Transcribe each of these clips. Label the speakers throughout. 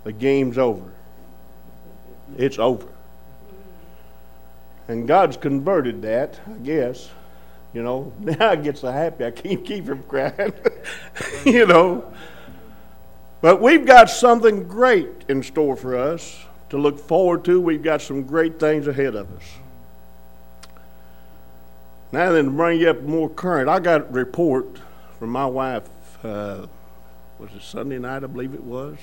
Speaker 1: the game's over. It's over. And God's converted that, I guess. You know, now I get so happy I can't keep from crying. You know. But we've got something great in store for us to look forward to. We've got some great things ahead of us. Now then, to bring you up more current, I got a report from my wife, was it Sunday night, I believe it was?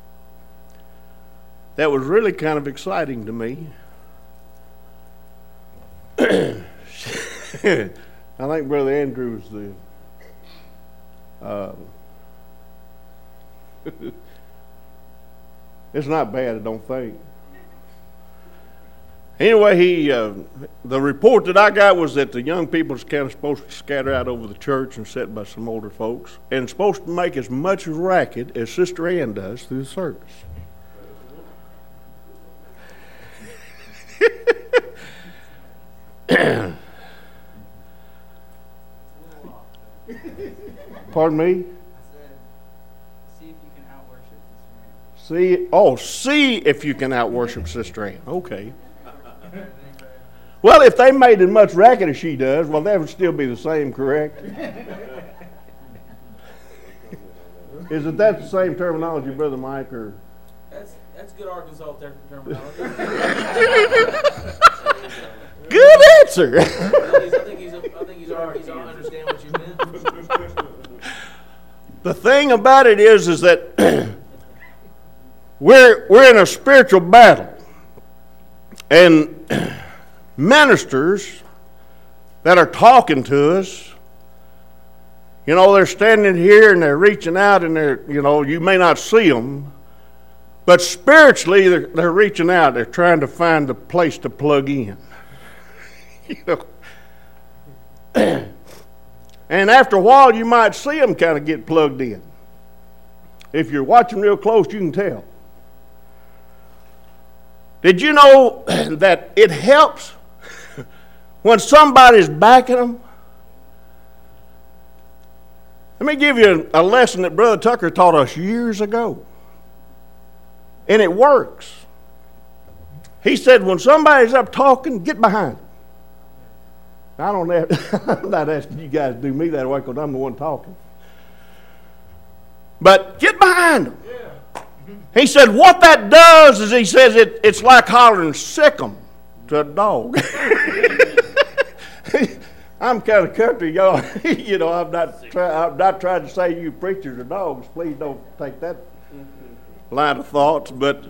Speaker 1: That was really kind of exciting to me. I think Brother Andrew's it's not bad, I don't think. Anyway, the report that I got was that the young people is kind of supposed to scatter out over the church and sit by some older folks, and supposed to make as much racket as Sister Ann does through the service. Pardon me? See if you can out-worship Sister Ann. Okay. Well, if they made as much racket as she does, well, that would still be the same, correct? Isn't that the same terminology, Brother Mike? Or
Speaker 2: that's good Arkansas terminology.
Speaker 1: Good answer.
Speaker 2: I think he's understand what you meant.
Speaker 1: The thing about it is that we're in a spiritual battle, and ministers that are talking to us, you know, they're standing here and they're reaching out, and they're, you know, you may not see them, but spiritually they're reaching out. They're trying to find a place to plug in. You know. And after a while, you might see them kind of get plugged in. If you're watching real close, you can tell. Did you know that it helps when somebody's backing them? Let me give you a lesson that Brother Tucker taught us years ago. And it works. He said, when somebody's up talking, get behind them. I'm not asking you guys to do me that way because I'm the one talking. But get behind them. Yeah. He said what that does is, he says, it's like hollering sick 'em to a dog. I'm kind of country, y'all. You know, I'm not trying to say you preachers are dogs. Please don't take that line of thoughts. But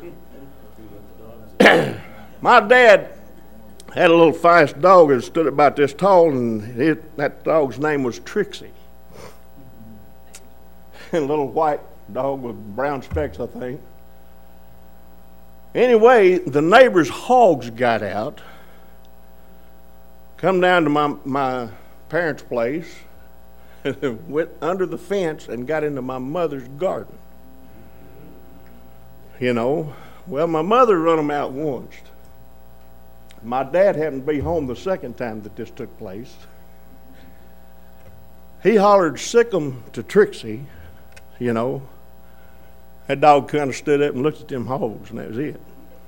Speaker 1: my dad had a little fast dog that stood about this tall, and that dog's name was Trixie. A little white dog with brown specks, I think. Anyway, the neighbor's hogs got out, come down to my parents' place, and went under the fence and got into my mother's garden. You know, well, my mother run them out once. My dad happened to be home the second time that this took place. He hollered sick 'em to Trixie, you know. That dog kind of stood up and looked at them hogs, and that was it.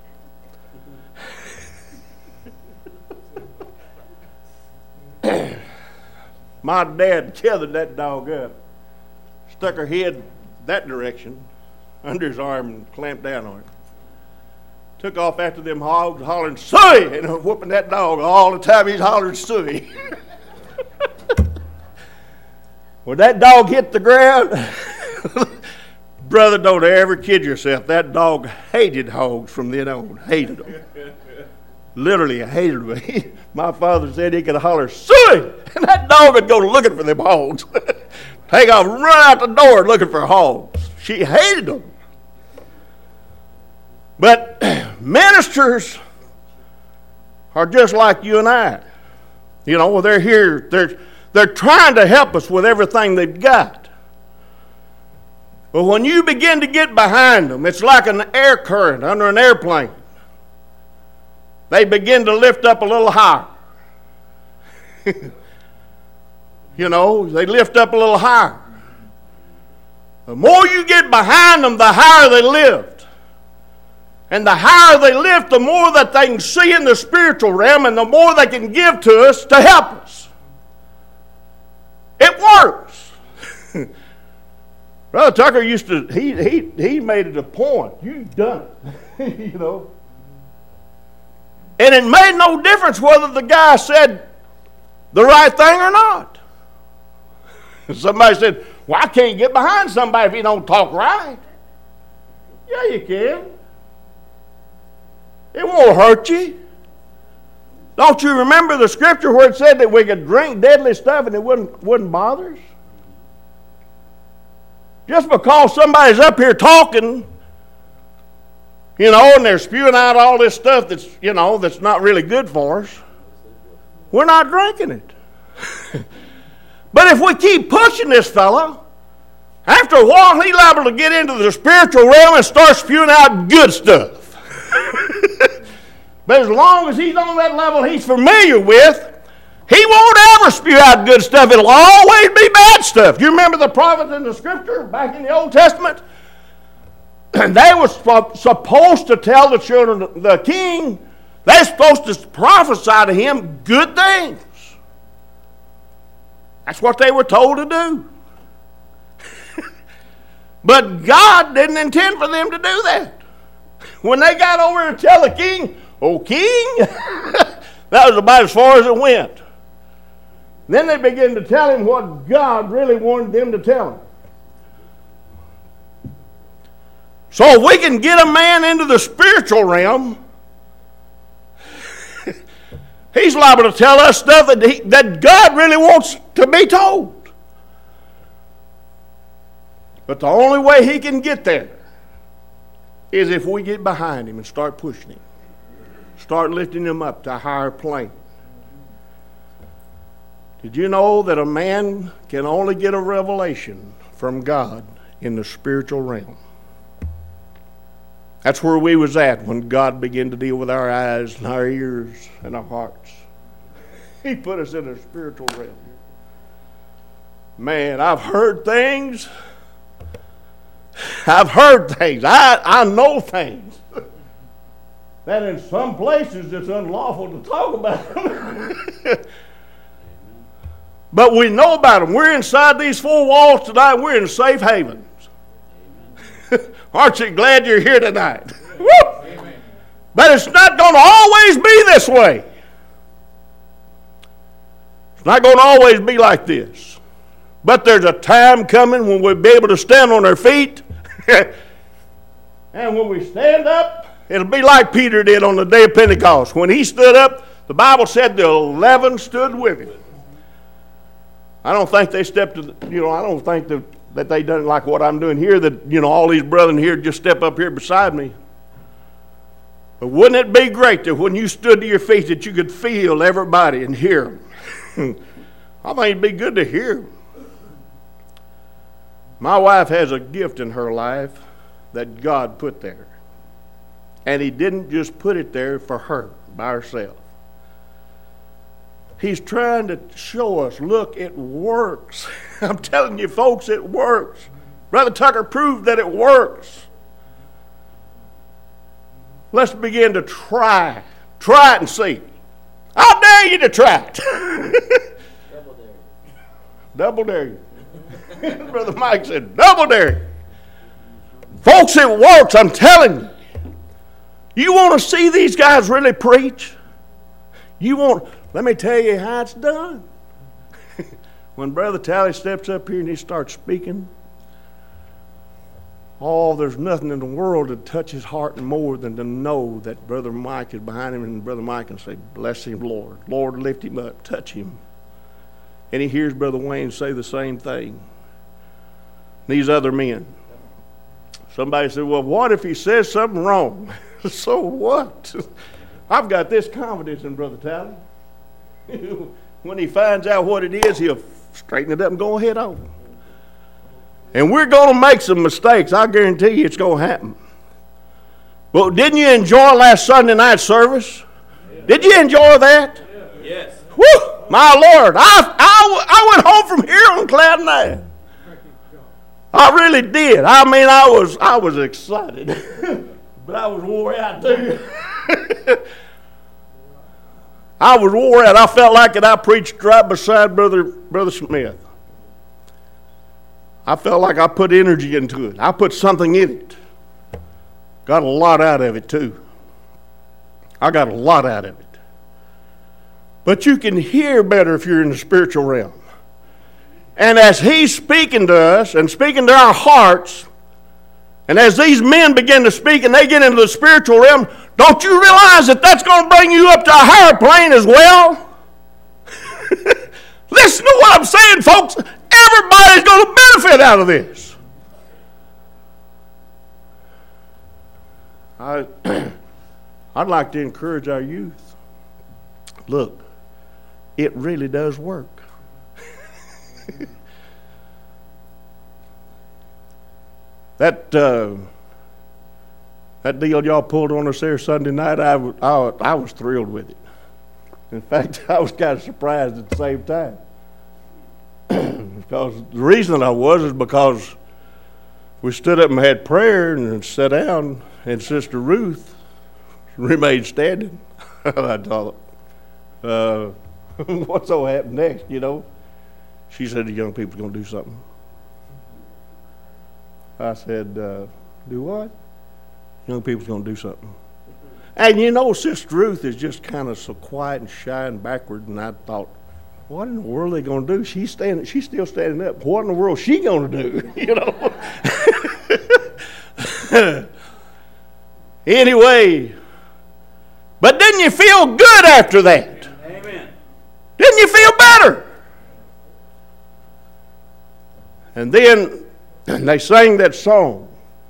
Speaker 1: My dad tethered that dog up, stuck her head that direction under his arm and clamped down on it. Took off after them hogs, hollering, "Suey!" and whooping that dog all the time he's hollering, "Suey!" When that dog hit the ground, brother, don't ever kid yourself. That dog hated hogs from then on. Hated them. Literally hated them. My father said he could holler, "Suey!" and that dog would go looking for them hogs. Take off, run out the door looking for hogs. She hated them. But ministers are just like you and I. You know, they're here, they're trying to help us with everything they've got. But when you begin to get behind them, it's like an air current under an airplane. They begin to lift up a little higher. You know, they lift up a little higher. The more you get behind them, the higher they lift. And the higher they lift, the more that they can see in the spiritual realm and the more they can give to us to help us. It works. Brother Tucker used to, he made it a point. You've done it. You know. And it made no difference whether the guy said the right thing or not. Somebody said, well, I can't get behind somebody if he don't talk right. Yeah, you can. It won't hurt you. Don't you remember the scripture where it said that we could drink deadly stuff and it wouldn't bother us? Just because somebody's up here talking, you know, and they're spewing out all this stuff that's, you know, that's not really good for us, we're not drinking it. But if we keep pushing this fellow, after a while he's liable to get into the spiritual realm and start spewing out good stuff. But as long as he's on that level he's familiar with, he won't ever spew out good stuff. It'll always be bad stuff. You remember the prophets in the scripture back in the Old Testament? And they were supposed to tell the children of the king, they're supposed to prophesy to him good things. That's what they were told to do. But God didn't intend for them to do that. When they got over to tell the king, "Oh, king," that was about as far as it went. Then they began to tell him what God really wanted them to tell him. So if we can get a man into the spiritual realm, he's liable to tell us stuff that God really wants to be told. But the only way he can get there is if we get behind him and start pushing him. Start lifting him up to a higher plane. Did you know that a man can only get a revelation from God in the spiritual realm? That's where we was at when God began to deal with our eyes and our ears and our hearts. He put us in a spiritual realm. Man, I've heard things. I know things that in some places it's unlawful to talk about. But we know about them. We're inside these four walls tonight. We're in safe havens. Aren't you glad you're here tonight? But it's not going to always be this way. It's not going to always be like this. But there's a time coming when we'll be able to stand on our feet. And when we stand up, it'll be like Peter did on the day of Pentecost. When he stood up, the Bible said the 11 stood with him. I don't think they stepped to the, I don't think that they done like what I'm doing here, that, all these brethren here just step up here beside me. But wouldn't it be great that when you stood to your feet that you could feel everybody and hear them? I think it'd be good to hear them. My wife has a gift in her life that God put there. And he didn't just put it there for her, by herself. He's trying to show us, look, it works. I'm telling you, folks, it works. Brother Tucker proved that it works. Let's begin to try. Try it and see. I'll dare you to try it.
Speaker 2: Double dare you.
Speaker 1: Double dare you. Brother Mike said, double dare you. Folks, it works, I'm telling you. You want to see these guys really preach? Let me tell you how it's done. When Brother Tally steps up here and he starts speaking, there's nothing in the world that touches his heart more than to know that Brother Mike is behind him, and Brother Mike can say, bless him, Lord. Lord, lift him up, touch him. And he hears Brother Wayne say the same thing. These other men. Somebody said, well, what if he says something wrong? So what? I've got this confidence in Brother Tally. When he finds out what it is, he'll straighten it up and go ahead on. And we're going to make some mistakes. I guarantee you it's going to happen. Well, didn't you enjoy last Sunday night service? Did you enjoy that?
Speaker 2: Yes.
Speaker 1: Woo! My Lord, I went home from here on cloud nine. I really did. I mean, I was excited. But I was wore out too. I was wore out. I felt like it. I preached right beside Brother Smith. I felt like I put energy into it. I put something in it. Got a lot out of it too. I got a lot out of it. But you can hear better if you're in the spiritual realm. And as he's speaking to us and speaking to our hearts, and as these men begin to speak and they get into the spiritual realm, don't you realize that that's going to bring you up to a higher plane as well? Listen to what I'm saying, folks. Everybody's going to benefit out of this. I'd like to encourage our youth. Look, it really does work. That deal y'all pulled on us there Sunday night, I was thrilled with it. In fact, I was kind of surprised at the same time. Because the reason I was is because we stood up and had prayer and sat down, and Sister Ruth remained standing. I thought, what's going to happen next, you know? She said the young people's going to do something. I said, do what? Young people's going to do something. And you know, Sister Ruth is just kind of so quiet and shy and backward, and I thought, what in the world are they going to do? She's still standing up. What in the world is she going to do? You know? Anyway, but didn't you feel good after that?
Speaker 2: Amen.
Speaker 1: Didn't you feel better? And then they sang that song.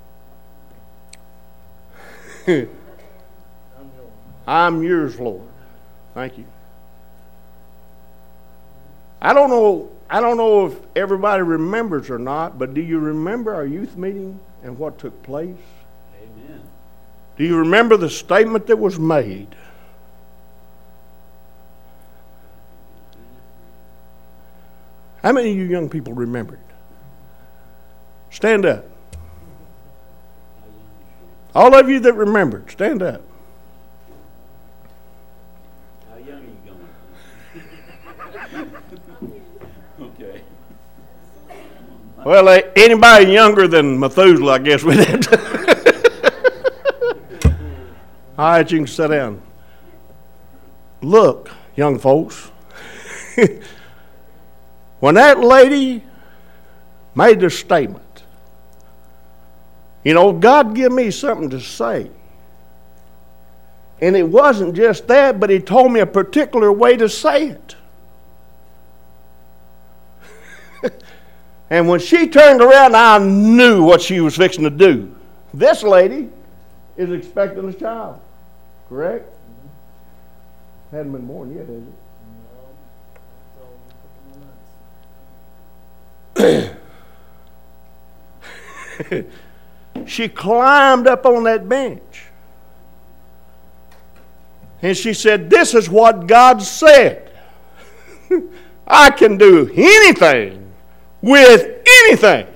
Speaker 1: I'm yours, Lord. Thank you. I don't know if everybody remembers or not, but do you remember our youth meeting and what took place?
Speaker 2: Amen.
Speaker 1: Do you remember the statement that was made? How many of you young people remembered? Stand up. All of you that remembered, stand up.
Speaker 2: How young are you going? Okay.
Speaker 1: Well, anybody younger than Methuselah, I guess we did. All right, you can sit down. Look, young folks, when that lady made the statement, you know, God gave me something to say. And it wasn't just that, but He told me a particular way to say it. And when she turned around, I knew what she was fixing to do. This lady is expecting a child, correct? Mm-hmm. Hadn't been born yet, has it? She climbed up on that bench. And she said, this is what God said. I can do anything with anything.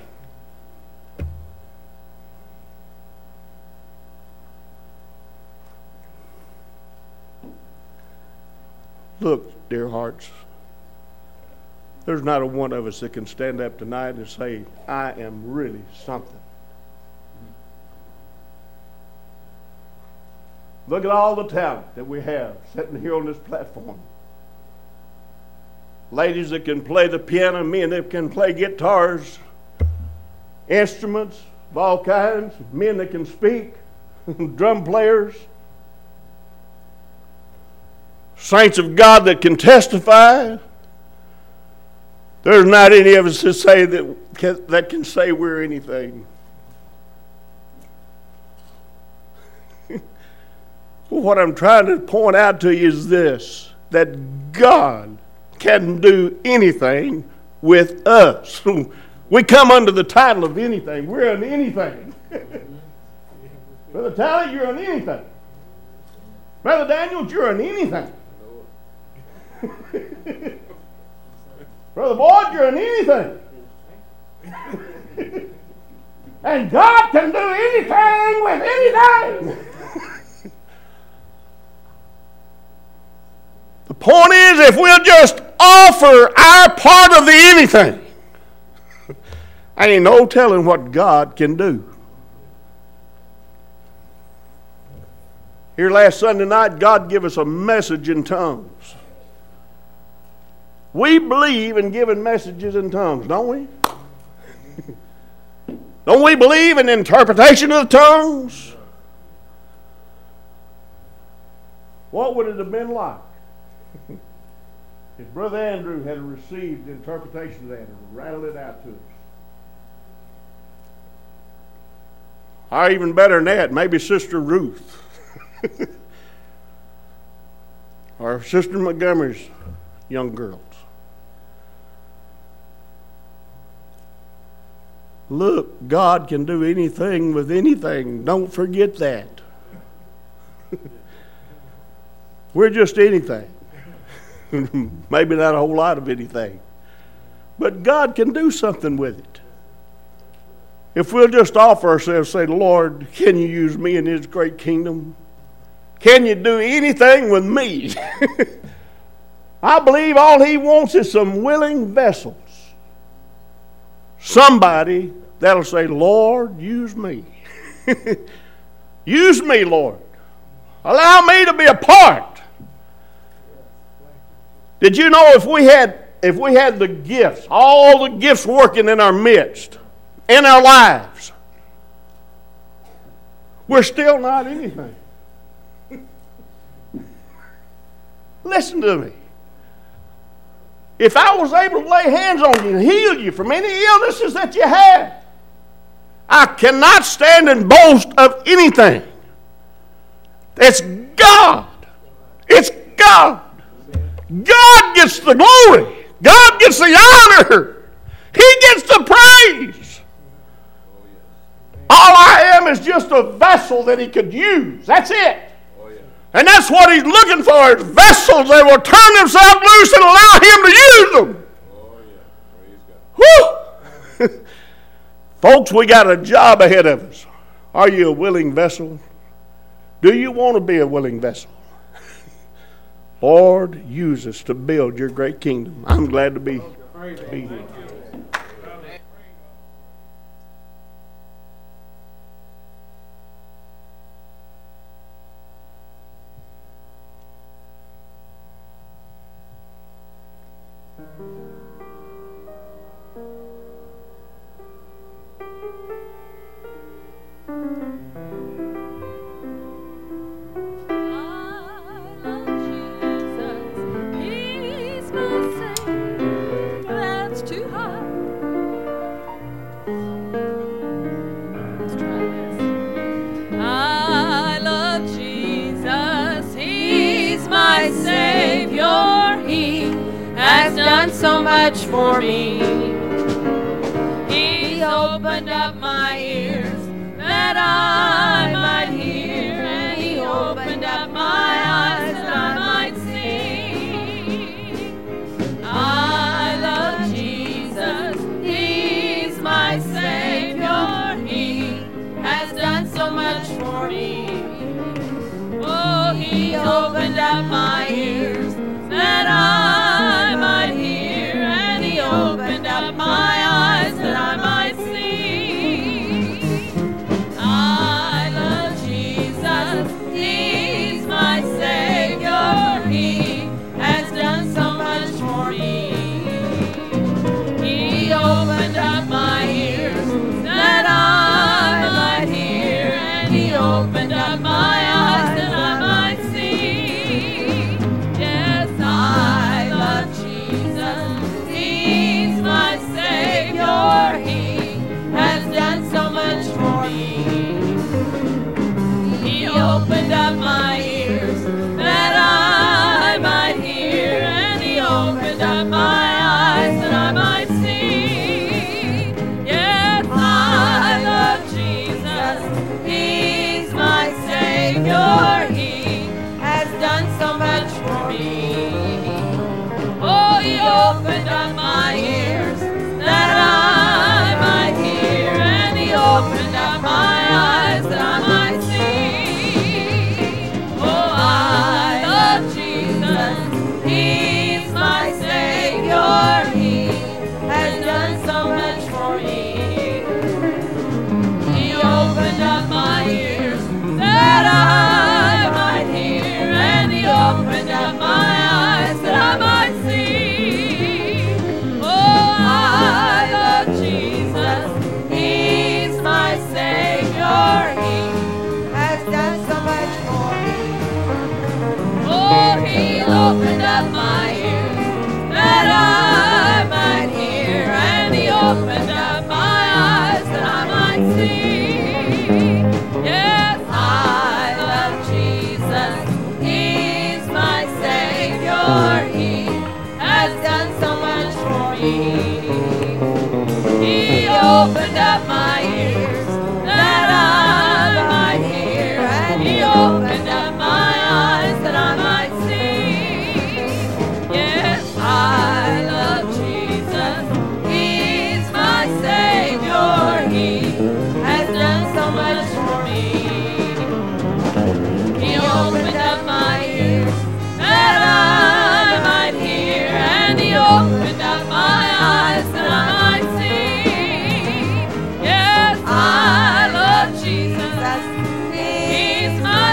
Speaker 1: Look, dear hearts, there's not a one of us that can stand up tonight and say, I am really something. Look at all the talent that we have sitting here on this platform. Ladies that can play the piano, men that can play guitars, instruments of all kinds, men that can speak, drum players, saints of God that can testify. There's not any of us that can say we're anything. Well, what I'm trying to point out to you is this, that God can do anything with us. We come under the title of anything. We're an anything. Brother Tally, you're an anything. Brother Daniels, you're an anything. Brother Boyd, you're an anything. And God can do anything with anything. The point is, if we'll just offer our part of the anything, ain't no telling what God can do. Here last Sunday night, God gave us a message in tongues. We believe in giving messages in tongues, don't we? Don't we believe in interpretation of the tongues? What would it have been like if Brother Andrew had received the interpretation of that and rattled it out to us? Or even better than that, maybe Sister Ruth or Sister Montgomery's young girls. Look, God can do anything with anything. Don't forget that. We're just anything. Maybe not a whole lot of anything. But God can do something with it. If we'll just offer ourselves, say, Lord, can you use me in His great kingdom? Can you do anything with me? I believe all He wants is some willing vessels. Somebody that'll say, Lord, use me. Use me, Lord. Allow me to be a part. Did you know if we had the gifts, all the gifts working in our midst, in our lives, we're still not anything. Listen to me. If I was able to lay hands on you and heal you from any illnesses that you have, I cannot stand and boast of anything. It's God. It's God. God gets the glory. God gets the honor. He gets the praise. All I am is just a vessel that He could use. That's it. And that's what He's looking for, is vessels that will turn themselves loose and allow Him to use them. Woo! Folks, we got a job ahead of us. Are you a willing vessel? Do you want to be a willing vessel? Lord, use us to build your great kingdom. I'm glad to be here.
Speaker 3: So much for me. He opened up my ears that I might hear, and He opened up my eyes that I might see. I love Jesus, He's my Savior. He has done so much for me. Oh, He opened up my ears that I might hear, opened up my eyes that I might see. I love Jesus, He's my Savior. He has done so much for me. He opened up my ears that I might hear, and He opened up my eyes that I might see. Yes, I love Jesus, He's my Savior. He has done so much for me. He opened up my ears that I might hear, and He opened up my eyes that I might see. Yes, I love Jesus, He's my Savior. He has done so much for me. Oh, He opened up my ears that I might hear, and He opened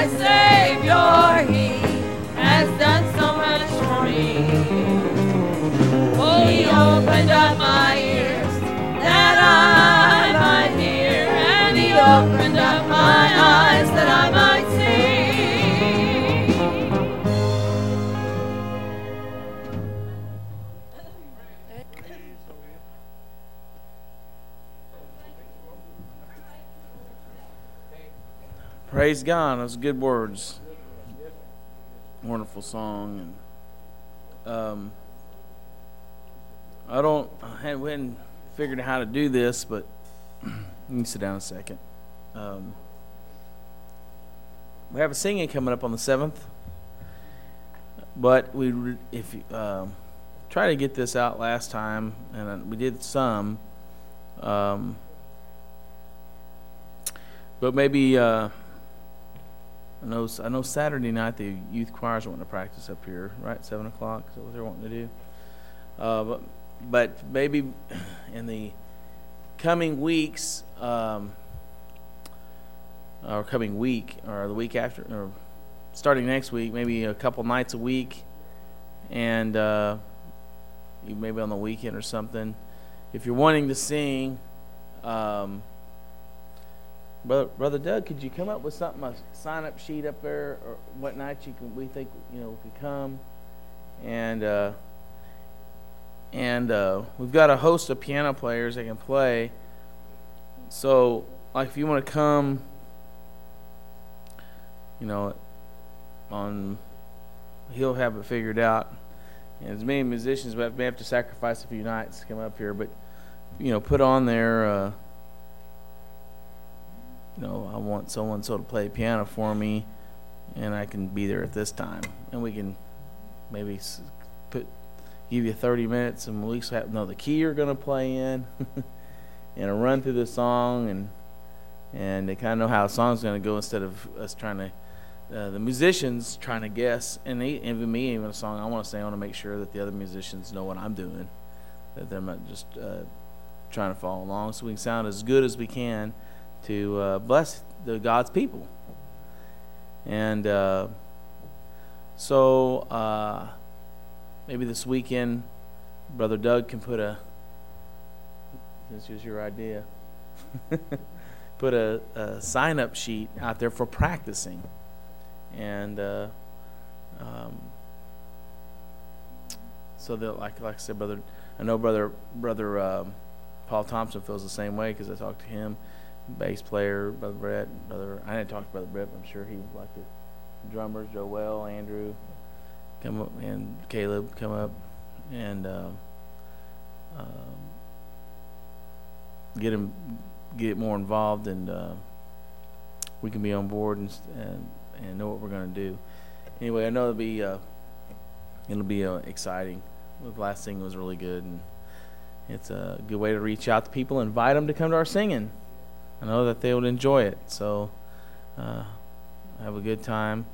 Speaker 3: my Savior, He has done so much for me. Oh, He opened up my ears that I might hear, and He opened up my eyes that I might see.
Speaker 2: Praise God. Those good words. Wonderful song. And we hadn't figured out how to do this, but you can sit down a second. We have a singing coming up on the 7th, but if try to get this out last time, and we did some, but maybe. I know Saturday night the youth choirs are wanting to practice up here, right? 7 o'clock. Is that what they're wanting to do? But maybe in the coming weeks, or coming week, or the week after, or starting next week, maybe a couple nights a week, and maybe on the weekend or something. If you're wanting to sing, Brother Doug, could you come up with something, a sign-up sheet up there, or what night we think could come, and we've got a host of piano players that can play. So, like, if you want to come, he'll have it figured out. And as many musicians, we may have to sacrifice a few nights to come up here, but put on there. I want so-and-so to play piano for me, and I can be there at this time. And we can maybe give you 30 minutes, and at least know the key you're going to play in, and a run through the song, and they kind of know how the song's going to go instead of us trying to, the musicians trying to guess. And even a song I want to make sure that the other musicians know what I'm doing, that they're not just trying to follow along, so we can sound as good as we can to bless God's people. And so maybe this weekend Brother Doug can this was your idea, put a sign-up sheet out there for practicing. And so that, like I said, I know brother Paul Thompson feels the same way, because I talked to him. Bass player, Brother Brett, I didn't talk to Brother Brett, but I'm sure he would like the drummers, Joel, Andrew, come up, and Caleb come up, and get more involved, and we can be on board and know what we're going to do. Anyway, I know it'll be exciting. The last thing was really good, and it's a good way to reach out to people, invite them to come to our singing. I know that they would enjoy it, so have a good time.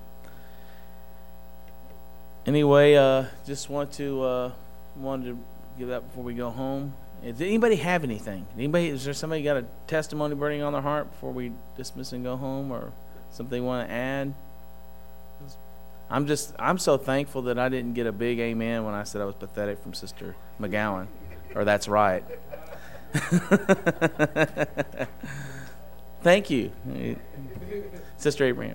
Speaker 2: Anyway, just wanted to give that before we go home. Does anybody have anything? Is there somebody got a testimony burning on their heart before we dismiss and go home, or something they want to add? I'm so thankful that I didn't get a big amen when I said I was pathetic from Sister McGowan, or that's right. Thank you, Sister Abraham.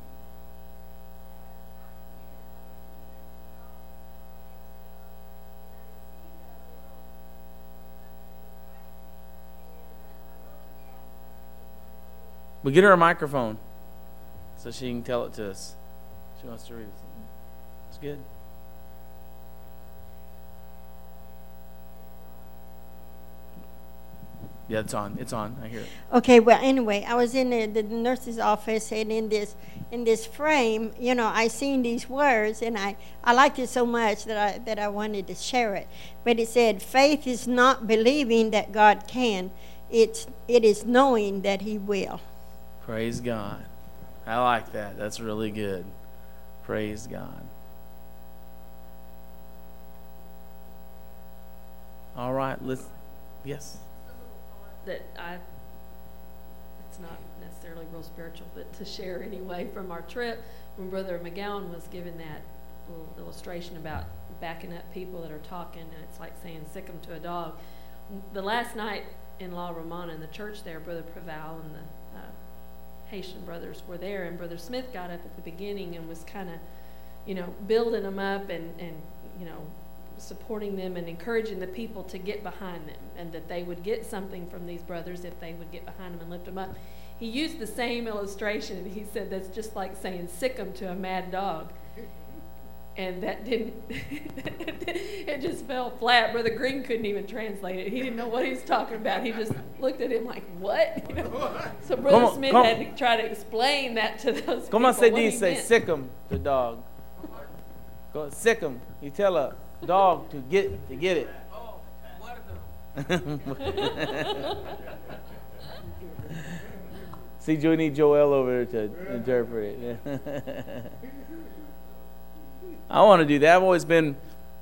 Speaker 2: We get her a microphone so she can tell it to us. She wants to read it. It's good. Yeah, it's on. It's on. I hear it.
Speaker 4: Okay. Well, anyway, I was in the nurse's office, and in this frame, I seen these words, and I liked it so much that I wanted to share it. But it said, "Faith is not believing that God can; it is knowing that He will."
Speaker 2: Praise God. I like that. That's really good. Praise God. All right. Yes.
Speaker 3: That it's
Speaker 5: it's not necessarily real spiritual, but to share anyway from our trip when Brother McGowan was giving that little illustration about backing up people that are talking, and it's like saying sick 'em to a dog. The last night in La Romana in the church there, Brother Preval and the Haitian brothers were there, and Brother Smith got up at the beginning and was kind of, building them up and supporting them and encouraging the people to get behind them, and that they would get something from these brothers if they would get behind them and lift them up. He used the same illustration, and he said that's just like saying sick 'em to a mad dog. And that didn't, it just fell flat. Brother Green couldn't even translate it. He didn't know what he was talking about. He just looked at him like, what? So Brother Smith had to try to explain that to those people.
Speaker 2: Como se dice sick 'em to dog? Go sick 'em. You tell a dog to get it.
Speaker 6: Oh, what of them?
Speaker 2: See, we need Joel over there to interpret it. I want to do that. I've always been,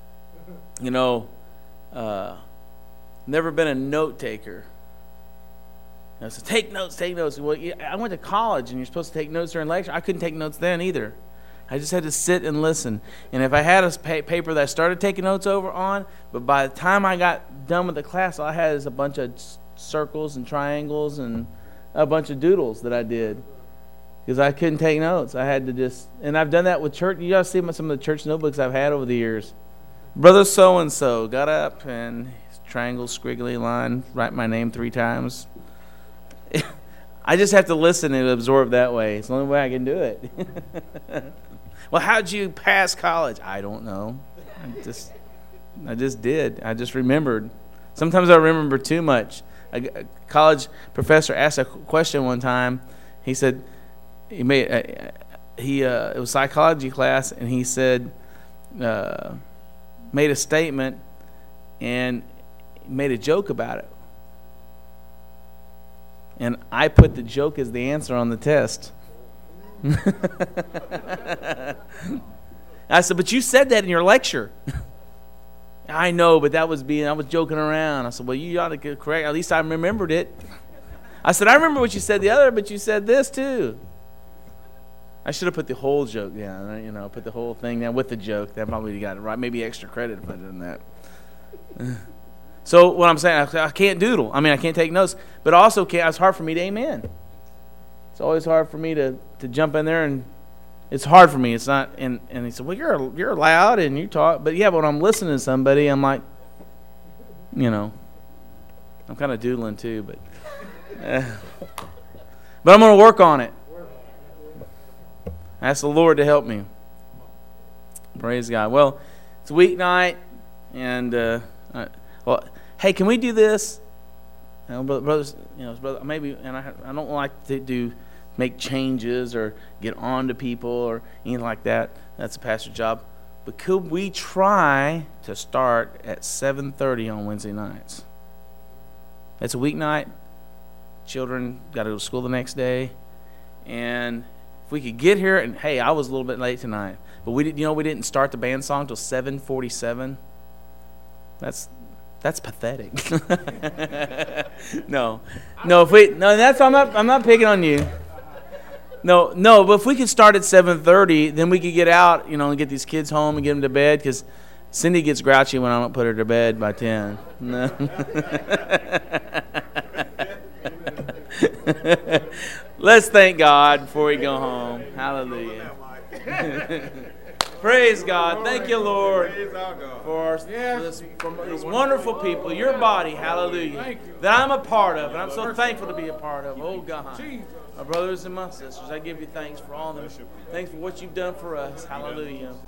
Speaker 2: never been a note taker. So take notes. Well, I went to college, and you're supposed to take notes during lecture. I couldn't take notes then either. I just had to sit and listen. And if I had a paper that I started taking notes on, but by the time I got done with the class, all I had is a bunch of circles and triangles and a bunch of doodles that I did. Because I couldn't take notes. I had to and I've done that with church. You guys see some of the church notebooks I've had over the years. Brother so-and-so got up and triangle, squiggly line, write my name 3 times. I just have to listen and absorb that way. It's the only way I can do it. Well, how'd you pass college? I don't know. I just did. I just remembered. Sometimes I remember too much. A college professor asked a question one time. He said, it was psychology class, and he said, made a statement and made a joke about it. And I put the joke as the answer on the test. I said, but you said that in your lecture. I know, but I was joking around. I said, well, you ought to get correct. At least I remembered it. I said, I remember what you said the other, but you said this too. I should have put the whole joke down, put the whole thing down with the joke. That probably got it right. Maybe extra credit if I did that. So what I'm saying, I can't doodle. I can't take notes, but also it's hard for me to amen. It's always hard for me to jump in there, and it's hard for me. It's not. And he said, well, you're loud and you talk, but yeah, but when I'm listening to somebody, I'm like, I'm kind of doodling too, but I'm going to work on it. Ask the Lord to help me. Praise God. Well, it's a weeknight, and hey, can we do this? Brothers, maybe, and I don't like to make changes or get on to people or anything like that. That's a pastor's job. But could we try to start at 7:30 on Wednesday nights? It's a weeknight. Children got to go to school the next day, and if we could get here, and hey, I was a little bit late tonight, but we didn't start the band song till 7:47. That's pathetic. No. I'm not picking on you. No, but if we could start at 7:30, then we could get out, and get these kids home and get them to bed, because Cindy gets grouchy when I don't put her to bed by 10. No. Let's thank God before we go home. Hallelujah. Praise God. Thank you, Lord, for these wonderful people, your body, hallelujah, that I'm a part of, and I'm so thankful to be a part of. Oh, God. My brothers and my sisters, I give you thanks for all of them. Thanks for what you've done for us. Hallelujah.